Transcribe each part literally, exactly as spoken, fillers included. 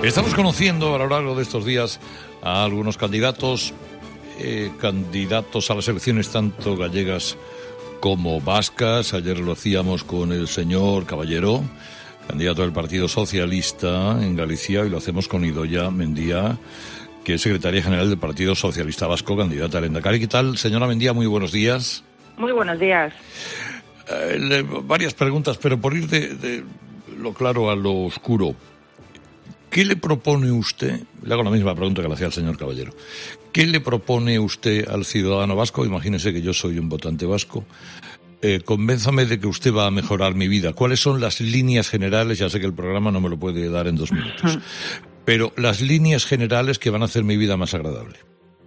Estamos conociendo a lo largo de estos días a algunos candidatos, eh, candidatos a las elecciones tanto gallegas como vascas. Ayer lo hacíamos con el señor Caballero, candidato del Partido Socialista en Galicia, y lo hacemos con Idoia Mendia, que es secretaria general del Partido Socialista Vasco, candidata al Endacari. ¿Qué tal, señora Mendia? Muy buenos días. Muy buenos días. Eh, le, varias preguntas, pero por ir de, de lo claro a lo oscuro. ¿Qué le propone usted? Le hago la misma pregunta que le hacía al señor Caballero. ¿Qué le propone usted al ciudadano vasco? Imagínese que yo soy un votante vasco. Eh, convénzame de que usted va a mejorar mi vida. ¿Cuáles son las líneas generales? Ya sé que el programa no me lo puede dar en dos minutos. Pero las líneas generales que van a hacer mi vida más agradable.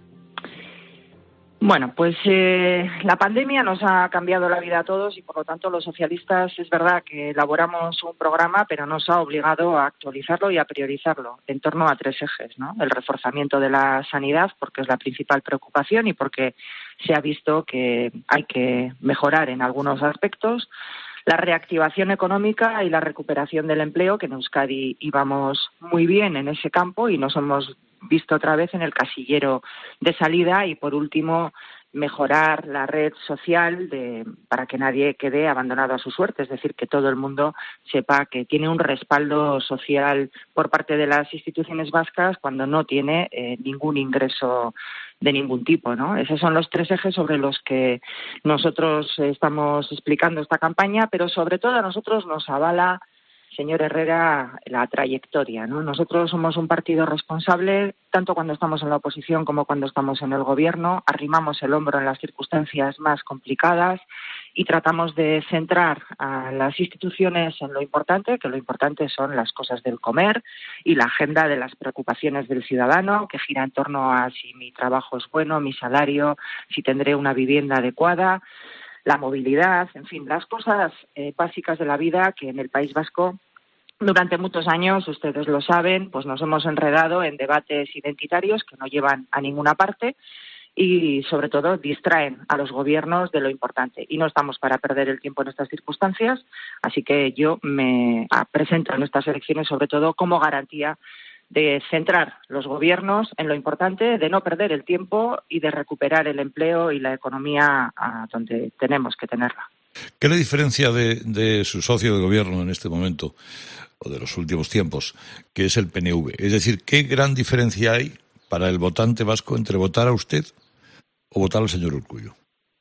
Bueno, pues eh, la pandemia nos ha cambiado la vida a todos y, por lo tanto, los socialistas es verdad que elaboramos un programa, pero nos ha obligado a actualizarlo y a priorizarlo en torno a tres ejes, ¿no? El reforzamiento de la sanidad, porque es la principal preocupación y porque se ha visto que hay que mejorar en algunos aspectos. La reactivación económica y la recuperación del empleo, que en Euskadi íbamos muy bien en ese campo y nos hemos visto otra vez en el casillero de salida. Y, por último, mejorar la red social de, para que nadie quede abandonado a su suerte, es decir, que todo el mundo sepa que tiene un respaldo social por parte de las instituciones vascas cuando no tiene eh, ningún ingreso de ningún tipo, ¿no? Esos son los tres ejes sobre los que nosotros estamos explicando esta campaña, pero sobre todo a nosotros nos avala, señor Herrera, la trayectoria, ¿no? Nosotros somos un partido responsable, tanto cuando estamos en la oposición como cuando estamos en el gobierno. Arrimamos el hombro en las circunstancias más complicadas y tratamos de centrar a las instituciones en lo importante, que lo importante son las cosas del comer y la agenda de las preocupaciones del ciudadano, que gira en torno a si mi trabajo es bueno, mi salario, si tendré una vivienda adecuada, la movilidad, en fin, las cosas eh, básicas de la vida que en el País Vasco durante muchos años, ustedes lo saben, pues nos hemos enredado en debates identitarios que no llevan a ninguna parte y, sobre todo, distraen a los gobiernos de lo importante. Y no estamos para perder el tiempo en estas circunstancias, así que yo me presento en estas elecciones, sobre todo, como garantía de centrar los gobiernos en lo importante, de no perder el tiempo y de recuperar el empleo y la economía a donde tenemos que tenerla. ¿Qué le diferencia de, de su socio de gobierno en este momento, o de los últimos tiempos, que es el P N V? Es decir, ¿qué gran diferencia hay para el votante vasco entre votar a usted o votar al señor Urkullu?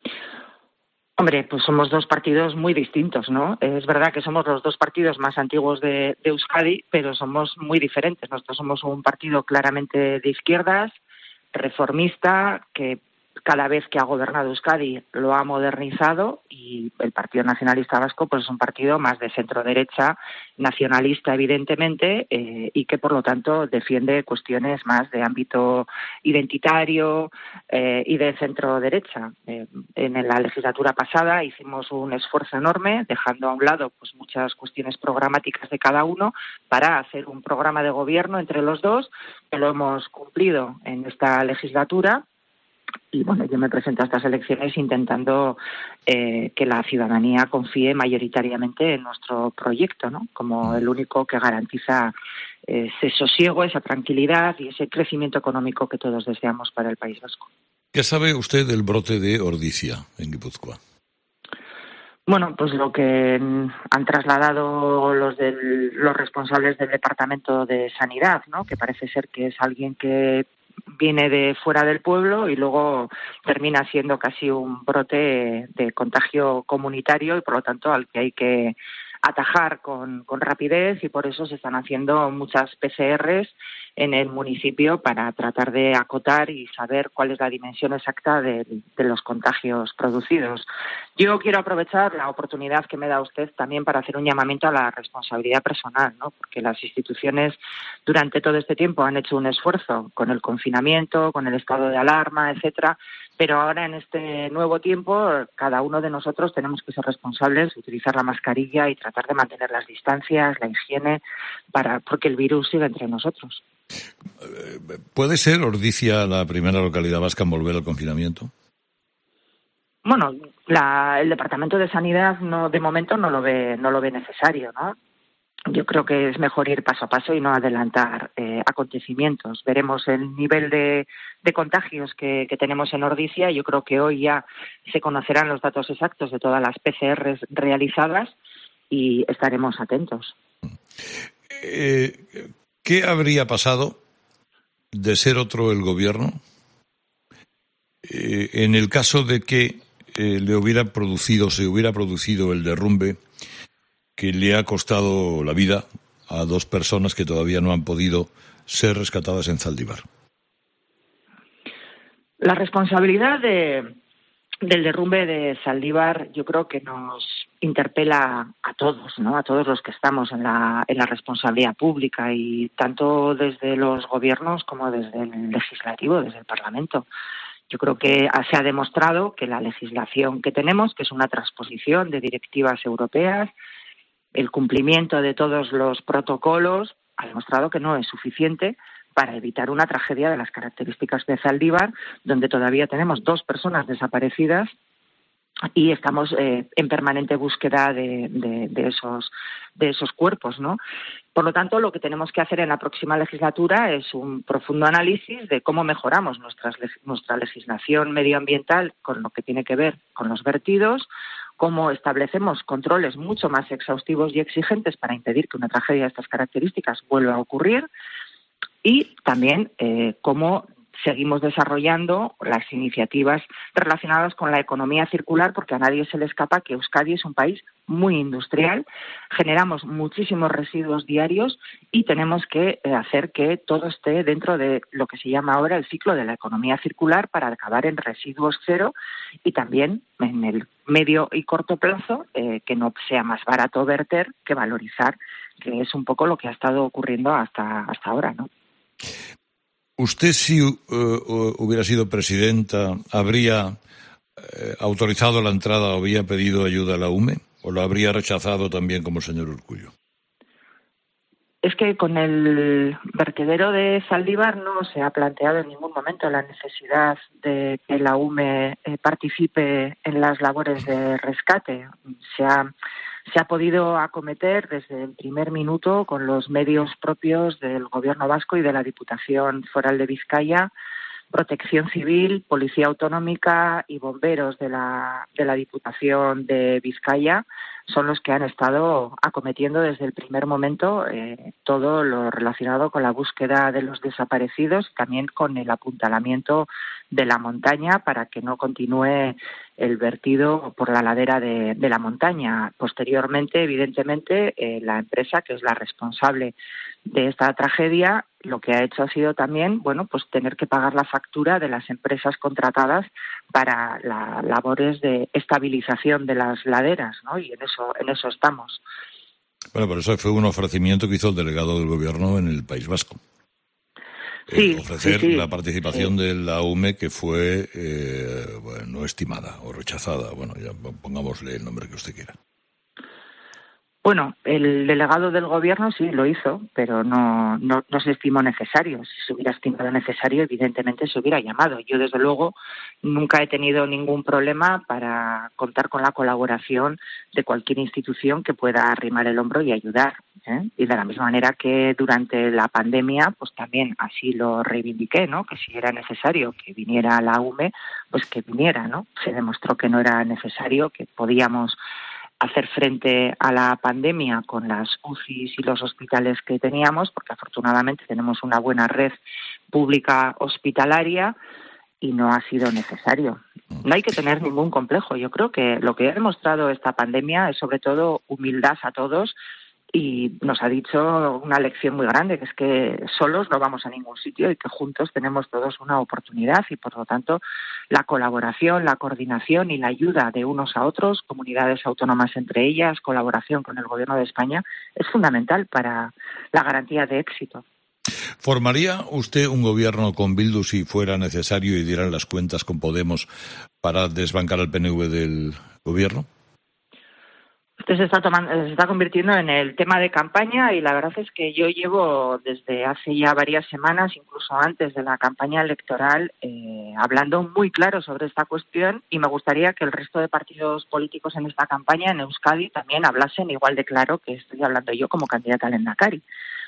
Hombre, pues somos dos partidos muy distintos, ¿no? Es verdad que somos los dos partidos más antiguos de, de Euskadi, pero somos muy diferentes. Nosotros somos un partido claramente de izquierdas, reformista, que cada vez que ha gobernado Euskadi lo ha modernizado, y el Partido Nacionalista Vasco pues es un partido más de centro-derecha, nacionalista evidentemente, eh, y que por lo tanto defiende cuestiones más de ámbito identitario eh, y de centro-derecha. Eh, en la legislatura pasada hicimos un esfuerzo enorme, dejando a un lado pues muchas cuestiones programáticas de cada uno, para hacer un programa de gobierno entre los dos, que lo hemos cumplido en esta legislatura. Y bueno, yo me presento a estas elecciones intentando eh, que la ciudadanía confíe mayoritariamente en nuestro proyecto, ¿no? Como el único que garantiza ese sosiego, esa tranquilidad y ese crecimiento económico que todos deseamos para el País Vasco. ¿Qué sabe usted del brote de Ordizia en Guipúzcoa? Bueno, pues lo que han trasladado los del, los responsables del Departamento de Sanidad, ¿no? Que parece ser que es alguien que viene de fuera del pueblo y luego termina siendo casi un brote de contagio comunitario y, por lo tanto, al que hay que atajar con, con rapidez, y por eso se están haciendo muchas P C Rs en el municipio para tratar de acotar y saber cuál es la dimensión exacta de, de los contagios producidos. Yo quiero aprovechar la oportunidad que me da usted también para hacer un llamamiento a la responsabilidad personal, ¿no? Porque las instituciones durante todo este tiempo han hecho un esfuerzo con el confinamiento, con el estado de alarma, etcétera, pero ahora en este nuevo tiempo cada uno de nosotros tenemos que ser responsables, utilizar la mascarilla y tratar de mantener las distancias, la higiene, para porque el virus sigue entre nosotros. ¿Puede ser Ordizia la primera localidad vasca en volver al confinamiento? Bueno, la, el Departamento de Sanidad no, de momento no lo ve, no lo ve necesario, ¿no? yo creo que es mejor ir paso a paso y no adelantar eh, acontecimientos. Veremos el nivel de, de contagios que, que tenemos en Ordizia. Yo creo que hoy ya se conocerán los datos exactos de todas las P C Rs realizadas y estaremos atentos. Eh, ¿Qué habría pasado de ser otro el gobierno eh, en el caso de que eh, le hubiera producido, se hubiera producido el derrumbe que le ha costado la vida a dos personas que todavía no han podido ser rescatadas en Zaldívar? La responsabilidad de, del derrumbe de Zaldívar yo creo que nos interpela a todos, ¿no? A todos los que estamos en la, en la responsabilidad pública, y tanto desde los gobiernos como desde el legislativo, desde el Parlamento. Yo creo que se ha demostrado que la legislación que tenemos, que es una transposición de directivas europeas, el cumplimiento de todos los protocolos, ha demostrado que no es suficiente para evitar una tragedia de las características de Zaldívar, donde todavía tenemos dos personas desaparecidas y estamos eh, en permanente búsqueda de, de, de esos de esos cuerpos, ¿no? Por lo tanto, lo que tenemos que hacer en la próxima legislatura es un profundo análisis de cómo mejoramos nuestras, nuestra legislación medioambiental con lo que tiene que ver con los vertidos, cómo establecemos controles mucho más exhaustivos y exigentes para impedir que una tragedia de estas características vuelva a ocurrir, y también eh, cómo seguimos desarrollando las iniciativas relacionadas con la economía circular, porque a nadie se le escapa que Euskadi es un país muy industrial, generamos muchísimos residuos diarios y tenemos que hacer que todo esté dentro de lo que se llama ahora el ciclo de la economía circular para acabar en residuos cero, y también en el medio y corto plazo eh, que no sea más barato verter que valorizar, que es un poco lo que ha estado ocurriendo hasta, hasta ahora, ¿no? ¿Usted, si uh, uh, hubiera sido presidenta, habría eh, autorizado la entrada o habría pedido ayuda a la U M E? ¿O lo habría rechazado también como el señor Urkullu? Es que con el vertedero de Zaldívar no se ha planteado en ningún momento la necesidad de que la U M E eh, participe en las labores de rescate. Se ha, se ha podido acometer desde el primer minuto con los medios propios del Gobierno vasco y de la Diputación Foral de Vizcaya. Protección Civil, Policía Autonómica y bomberos de la, de la Diputación de Vizcaya son los que han estado acometiendo desde el primer momento eh, todo lo relacionado con la búsqueda de los desaparecidos, también con el apuntalamiento de la montaña para que no continúe el vertido por la ladera de, de la montaña. Posteriormente, evidentemente, eh, la empresa, que es la responsable de esta tragedia, lo que ha hecho ha sido también, bueno, pues tener que pagar la factura de las empresas contratadas para las labores de estabilización de las laderas, ¿no? Y en eso, en eso estamos. Bueno, pero eso fue un ofrecimiento que hizo el delegado del Gobierno en el País Vasco. Sí, eh, ofrecer sí, sí, la participación sí. de la U M E, que fue eh, bueno, no estimada o rechazada. Bueno, ya pongámosle el nombre que usted quiera. Bueno, el delegado del Gobierno sí lo hizo, pero no, no, no se estimó necesario. Si se hubiera estimado necesario, evidentemente se hubiera llamado. Yo, desde luego, nunca he tenido ningún problema para contar con la colaboración de cualquier institución que pueda arrimar el hombro y ayudar, ¿eh? Y de la misma manera que durante la pandemia, pues también así lo reivindiqué, ¿no? Que si era necesario que viniera la U M E, pues que viniera, ¿no? Se demostró que no era necesario, que podíamos hacer frente a la pandemia con las U C Is y los hospitales que teníamos, porque afortunadamente tenemos una buena red pública hospitalaria y no ha sido necesario. No hay que tener ningún complejo. Yo creo que lo que ha demostrado esta pandemia es sobre todo humildad a todos, y nos ha dicho una lección muy grande, que es que solos no vamos a ningún sitio y que juntos tenemos todos una oportunidad, y por lo tanto la colaboración, la coordinación y la ayuda de unos a otros, comunidades autónomas entre ellas, colaboración con el Gobierno de España, es fundamental para la garantía de éxito. ¿Formaría usted un gobierno con Bildu si fuera necesario y dieran las cuentas con Podemos para desbancar al P N V del gobierno? Entonces se está tomando, se está convirtiendo en el tema de campaña y la verdad es que yo llevo desde hace ya varias semanas, incluso antes de la campaña electoral, eh, hablando muy claro sobre esta cuestión y me gustaría que el resto de partidos políticos en esta campaña en Euskadi también hablasen igual de claro que estoy hablando yo como candidata al Lehendakari.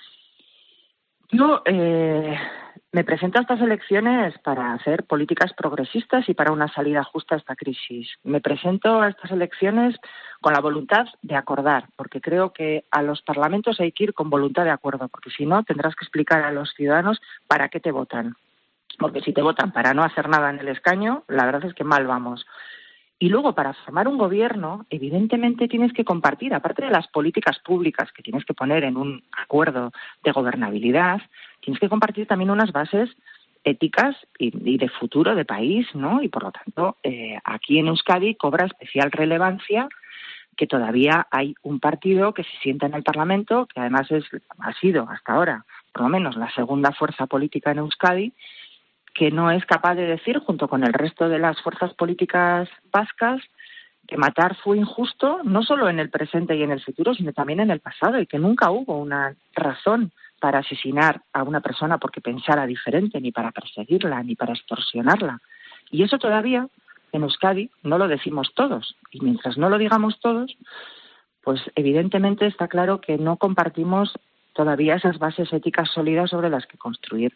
Yo eh, me presento a estas elecciones para hacer políticas progresistas y para una salida justa a esta crisis. Me presento a estas elecciones con la voluntad de acordar, porque creo que a los parlamentos hay que ir con voluntad de acuerdo, porque si no tendrás que explicar a los ciudadanos para qué te votan. Porque si te votan para no hacer nada en el escaño, la verdad es que mal vamos. Y luego, para formar un gobierno, evidentemente tienes que compartir, aparte de las políticas públicas que tienes que poner en un acuerdo de gobernabilidad, tienes que compartir también unas bases éticas y, y de futuro de país, ¿no? Y por lo tanto, eh, aquí en Euskadi cobra especial relevancia que todavía hay un partido que se sienta en el Parlamento, que además es, ha sido hasta ahora, por lo menos, la segunda fuerza política en Euskadi, que no es capaz de decir, junto con el resto de las fuerzas políticas vascas, que matar fue injusto, no solo en el presente y en el futuro, sino también en el pasado, y que nunca hubo una razón para asesinar a una persona porque pensara diferente, ni para perseguirla, ni para extorsionarla. Y eso todavía, en Euskadi, no lo decimos todos. Y mientras no lo digamos todos, pues evidentemente está claro que no compartimos todavía esas bases éticas sólidas sobre las que construir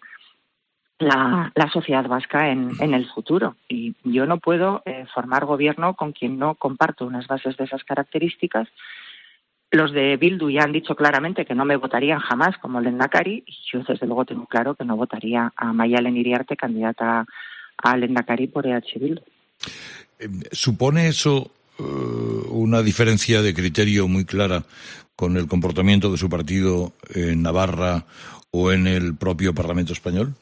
La, la sociedad vasca en, en el futuro. Y yo no puedo eh, formar gobierno con quien no comparto unas bases de esas características. Los de Bildu ya han dicho claramente que no me votarían jamás como Lehendakari, y yo desde luego tengo claro que no votaría a Maialen Iriarte, candidata a Lehendakari por E H Bildu. ¿Supone eso uh, una diferencia de criterio muy clara con el comportamiento de su partido en Navarra o en el propio Parlamento español?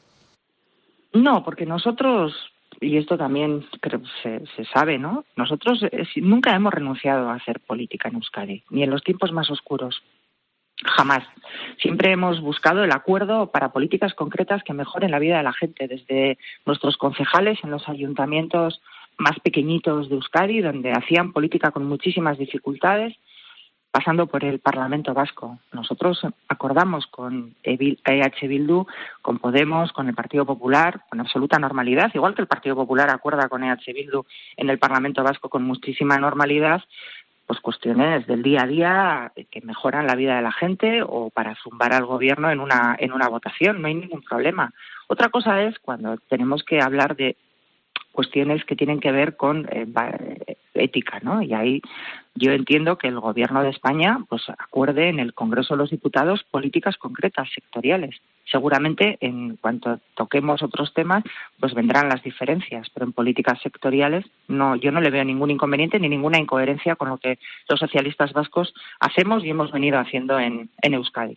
No, porque nosotros, y esto también creo se, se sabe, ¿no? Nosotros eh, nunca hemos renunciado a hacer política en Euskadi, ni en los tiempos más oscuros. Jamás. Siempre hemos buscado el acuerdo para políticas concretas que mejoren la vida de la gente, desde nuestros concejales en los ayuntamientos más pequeñitos de Euskadi, donde hacían política con muchísimas dificultades, pasando por el Parlamento Vasco. Nosotros acordamos con E H Bildu, con Podemos, con el Partido Popular, con absoluta normalidad, igual que el Partido Popular acuerda con E H Bildu en el Parlamento Vasco con muchísima normalidad, pues cuestiones del día a día que mejoran la vida de la gente o para zumbar al gobierno en una, en una votación, no hay ningún problema. Otra cosa es cuando tenemos que hablar de cuestiones que tienen que ver con eh, ética, ¿no? Y ahí yo entiendo que el Gobierno de España pues acuerde en el Congreso de los Diputados políticas concretas, sectoriales. Seguramente en cuanto toquemos otros temas, pues vendrán las diferencias, pero en políticas sectoriales no, yo no le veo ningún inconveniente ni ninguna incoherencia con lo que los socialistas vascos hacemos y hemos venido haciendo en, en Euskadi.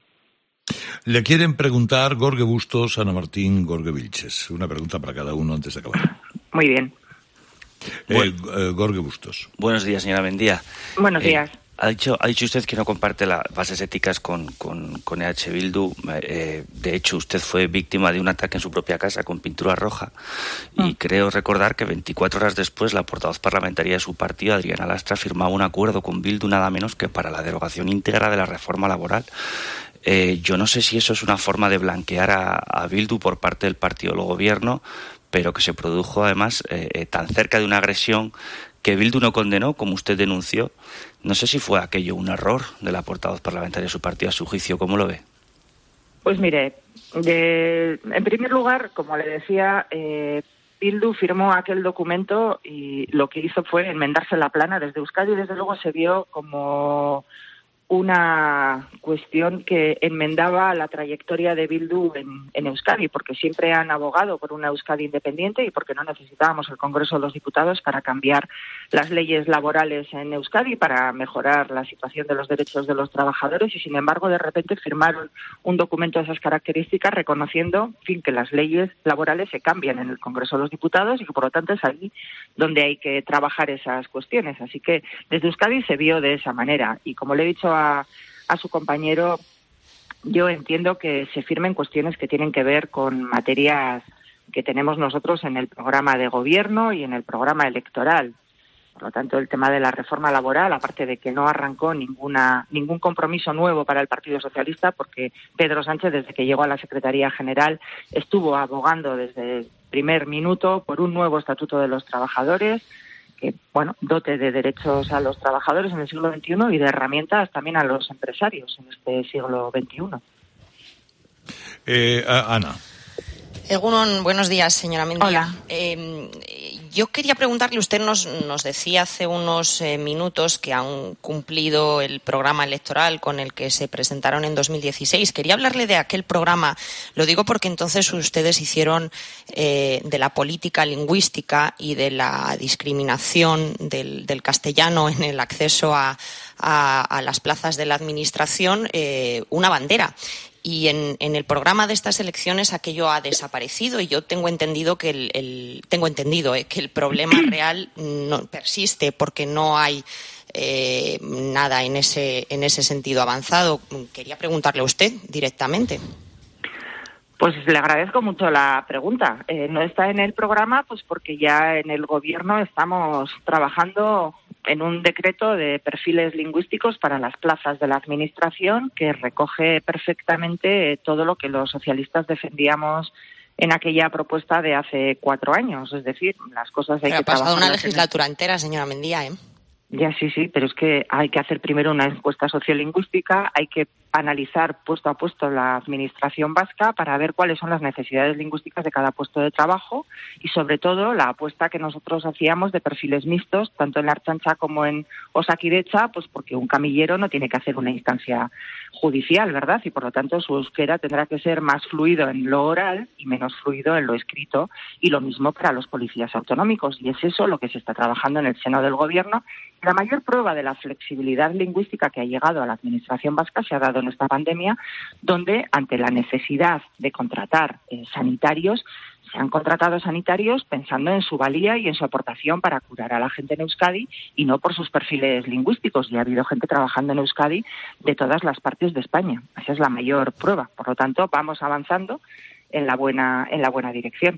Le quieren preguntar Gorge Bustos, Ana Martín, Gorge Vilches. Una pregunta para cada uno antes de acabar. Muy bien. Eh, eh, Gorge Bustos. Buenos días, señora Mendía. Buenos eh, días. Ha dicho, ha dicho usted que no comparte las bases éticas con, con, con E H Bildu. Eh, de hecho, usted fue víctima de un ataque en su propia casa con pintura roja. Y mm. creo recordar que veinticuatro horas después la portavoz parlamentaria de su partido, Adriana Lastra, firmaba un acuerdo con Bildu nada menos que para la derogación íntegra de la reforma laboral. Eh, yo no sé si eso es una forma de blanquear a, a Bildu por parte del partido del gobierno, pero que se produjo además eh, eh, tan cerca de una agresión que Bildu no condenó, como usted denunció. No sé si fue aquello un error de la portavoz parlamentaria de su partido a su juicio. ¿Cómo lo ve? Pues mire, de, en primer lugar, como le decía, eh, Bildu firmó aquel documento y lo que hizo fue enmendarse la plana desde Euskadi y desde luego se vio como una cuestión que enmendaba la trayectoria de Bildu en, en Euskadi, porque siempre han abogado por una Euskadi independiente y porque no necesitábamos el Congreso de los Diputados para cambiar las leyes laborales en Euskadi, para mejorar la situación de los derechos de los trabajadores, y sin embargo de repente firmaron un documento de esas características reconociendo, en fin, que las leyes laborales se cambian en el Congreso de los Diputados y que por lo tanto es ahí donde hay que trabajar esas cuestiones. Así que desde Euskadi se vio de esa manera y, como le he dicho A, a su compañero, yo entiendo que se firmen cuestiones que tienen que ver con materias que tenemos nosotros en el programa de gobierno y en el programa electoral. Por lo tanto, el tema de la reforma laboral, aparte de que no arrancó ninguna ningún compromiso nuevo para el Partido Socialista, porque Pedro Sánchez, desde que llegó a la Secretaría General, estuvo abogando desde el primer minuto por un nuevo Estatuto de los Trabajadores, que, bueno, dote de derechos a los trabajadores en el siglo veintiuno y de herramientas también a los empresarios en este siglo veintiuno. Eh, Ana. Egunon, buenos días, señora Mendia. Hola. Eh, yo quería preguntarle, usted nos, nos decía hace unos eh, minutos que han cumplido el programa electoral con el que se presentaron en dos mil dieciséis. Quería hablarle de aquel programa, lo digo porque entonces ustedes hicieron eh, de la política lingüística y de la discriminación del, del castellano en el acceso a, a, a las plazas de la administración eh, una bandera. Y en, en el programa de estas elecciones aquello ha desaparecido y yo tengo entendido que el, el tengo entendido eh, que el problema real no persiste porque no hay eh, nada en ese en ese sentido avanzado. Quería preguntarle a usted directamente. Pues le agradezco mucho la pregunta. Eh, no está en el programa, pues porque ya en el Gobierno estamos trabajando en un decreto de perfiles lingüísticos para las plazas de la Administración que recoge perfectamente todo lo que los socialistas defendíamos en aquella propuesta de hace cuatro años. Es decir, las cosas hay Pero que ha pasado una trabajarlas en el- legislatura entera, señora Mendía, ¿eh? Ya, sí, sí, pero es que hay que hacer primero una encuesta sociolingüística, hay que analizar puesto a puesto la administración vasca para ver cuáles son las necesidades lingüísticas de cada puesto de trabajo y, sobre todo, la apuesta que nosotros hacíamos de perfiles mixtos, tanto en la Ertzaintza como en Osakidecha, pues porque un camillero no tiene que hacer una instancia judicial, ¿verdad? Y, por lo tanto, su euskera tendrá que ser más fluido en lo oral y menos fluido en lo escrito, y lo mismo para los policías autonómicos. Y es eso lo que se está trabajando en el seno del Gobierno. La mayor prueba de la flexibilidad lingüística que ha llegado a la Administración vasca se ha dado en esta pandemia, donde, ante la necesidad de contratar eh, sanitarios, se han contratado sanitarios pensando en su valía y en su aportación para curar a la gente en Euskadi y no por sus perfiles lingüísticos. Y ha habido gente trabajando en Euskadi de todas las partes de España. Esa es la mayor prueba. Por lo tanto, vamos avanzando en la buena, en la buena dirección.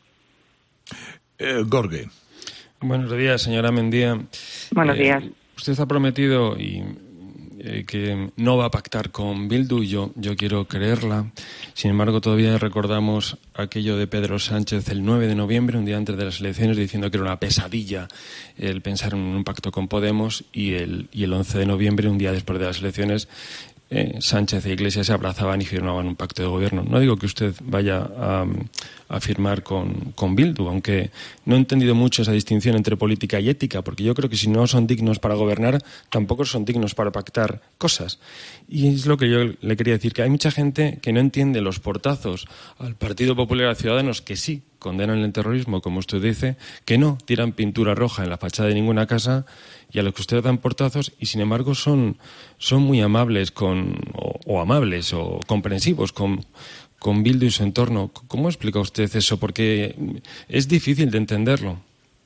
Eh, Gorge. Buenos días, señora Mendía. Buenos Eh, días. Usted ha prometido y, eh, que no va a pactar con Bildu, y yo, yo quiero creerla. Sin embargo, todavía recordamos aquello de Pedro Sánchez el nueve de noviembre, un día antes de las elecciones, diciendo que era una pesadilla el pensar en un pacto con Podemos, y el, y el once de noviembre, un día después de las elecciones, Eh, Sánchez e Iglesias se abrazaban y firmaban un pacto de gobierno. No digo que usted vaya a, a firmar con, con Bildu, aunque no he entendido mucho esa distinción entre política y ética, porque yo creo que si no son dignos para gobernar, tampoco son dignos para pactar cosas. Y es lo que yo le quería decir, que hay mucha gente que no entiende los portazos al Partido Popular y a Ciudadanos, que sí condenan el terrorismo, como usted dice, que no tiran pintura roja en la fachada de ninguna casa, y a los que usted dan portazos, y sin embargo son, son muy amables con o, o amables o comprensivos con, con Bildu y su entorno. ¿Cómo explica usted eso? Porque es difícil de entenderlo.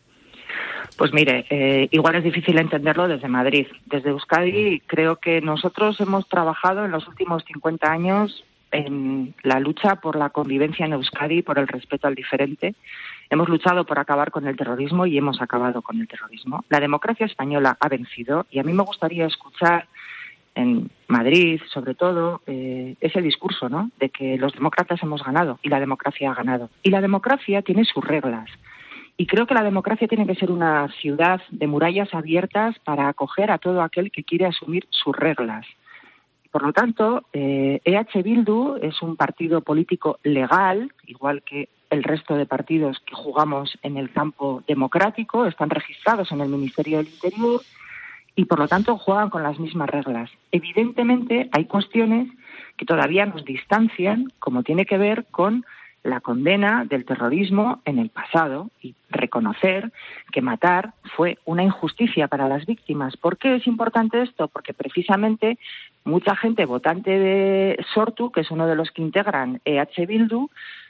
Pues mire, eh, igual es difícil entenderlo desde Madrid. Desde Euskadi creo que nosotros hemos trabajado en los últimos cincuenta años en la lucha por la convivencia en Euskadi, por el respeto al diferente. Hemos luchado por acabar con el terrorismo y hemos acabado con el terrorismo. La democracia española ha vencido y a mí me gustaría escuchar en Madrid, sobre todo, eh, ese discurso, ¿no?, de que los demócratas hemos ganado y la democracia ha ganado. Y la democracia tiene sus reglas. Y creo que la democracia tiene que ser una ciudad de murallas abiertas para acoger a todo aquel que quiere asumir sus reglas. Por lo tanto, eh, E H Bildu es un partido político legal, igual que el resto de partidos que jugamos en el campo democrático, están registrados en el Ministerio del Interior y, por lo tanto, juegan con las mismas reglas. Evidentemente, hay cuestiones que todavía nos distancian, como tiene que ver con la condena del terrorismo en el pasado y reconocer que matar fue una injusticia para las víctimas. ¿Por qué es importante esto? Porque precisamente mucha gente votante de Sortu, que es uno de los que integran E H Bildu,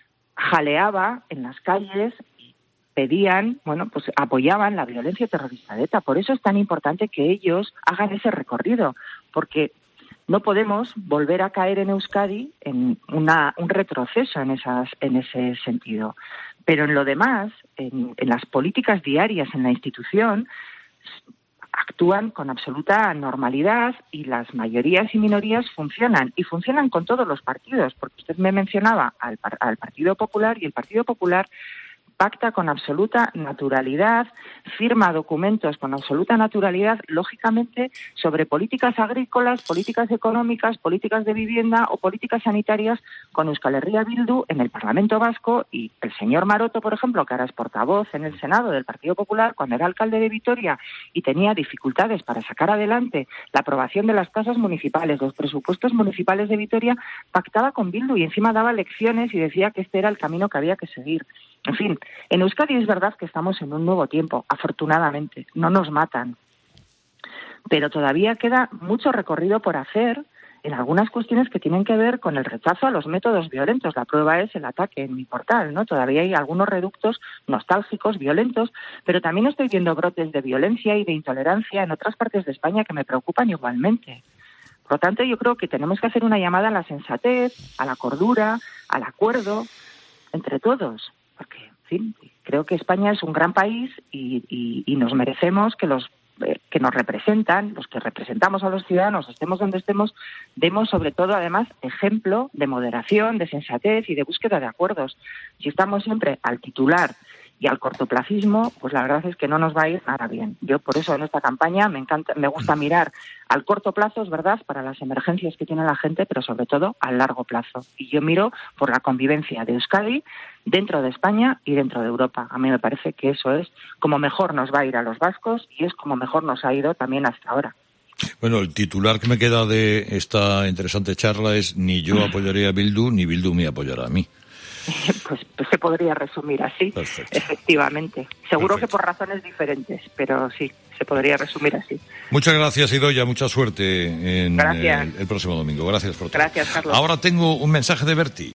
jaleaba en las calles y pedían, bueno, pues apoyaban la violencia terrorista de ETA. Por eso es tan importante que ellos hagan ese recorrido, porque no podemos volver a caer en Euskadi en una, un retroceso en, esas, en ese sentido. Pero en lo demás, en, en las políticas diarias en la institución, actúan con absoluta normalidad y las mayorías y minorías funcionan, y funcionan con todos los partidos, porque usted me mencionaba al, al Partido Popular, y el Partido Popular pacta con absoluta naturalidad, firma documentos con absoluta naturalidad, lógicamente, sobre políticas agrícolas, políticas económicas, políticas de vivienda o políticas sanitarias con Euskal Herria Bildu en el Parlamento Vasco, y el señor Maroto, por ejemplo, que ahora es portavoz en el Senado del Partido Popular, cuando era alcalde de Vitoria y tenía dificultades para sacar adelante la aprobación de las tasas municipales, los presupuestos municipales de Vitoria, pactaba con Bildu y encima daba lecciones y decía que este era el camino que había que seguir. En fin, en Euskadi es verdad que estamos en un nuevo tiempo, afortunadamente, no nos matan, pero todavía queda mucho recorrido por hacer en algunas cuestiones que tienen que ver con el rechazo a los métodos violentos. La prueba es el ataque en mi portal, ¿no? Todavía hay algunos reductos nostálgicos, violentos, pero también estoy viendo brotes de violencia y de intolerancia en otras partes de España que me preocupan igualmente. Por lo tanto, yo creo que tenemos que hacer una llamada a la sensatez, a la cordura, al acuerdo, entre todos. Porque, en fin, creo que España es un gran país y, y, y nos merecemos que los eh, que nos representan, los que representamos a los ciudadanos, estemos donde estemos, demos sobre todo, además, ejemplo de moderación, de sensatez y de búsqueda de acuerdos. Si estamos siempre al titular y al cortoplacismo, pues la verdad es que no nos va a ir nada bien. Yo por eso en esta campaña me encanta, me gusta mirar al corto plazo, es verdad, para las emergencias que tiene la gente, pero sobre todo al largo plazo. Y yo miro por la convivencia de Euskadi dentro de España y dentro de Europa. A mí me parece que eso es como mejor nos va a ir a los vascos y es como mejor nos ha ido también hasta ahora. Bueno, el titular que me queda de esta interesante charla es: ni yo apoyaré a Bildu, ni Bildu me apoyará a mí. Pues, pues se podría resumir así. Perfecto. Efectivamente. Seguro Perfecto. Que por razones diferentes, pero sí, se podría resumir así. Muchas gracias, Idoia, mucha suerte en el, el próximo domingo. Gracias por todo. Gracias, Carlos. Ahora tengo un mensaje de Berti.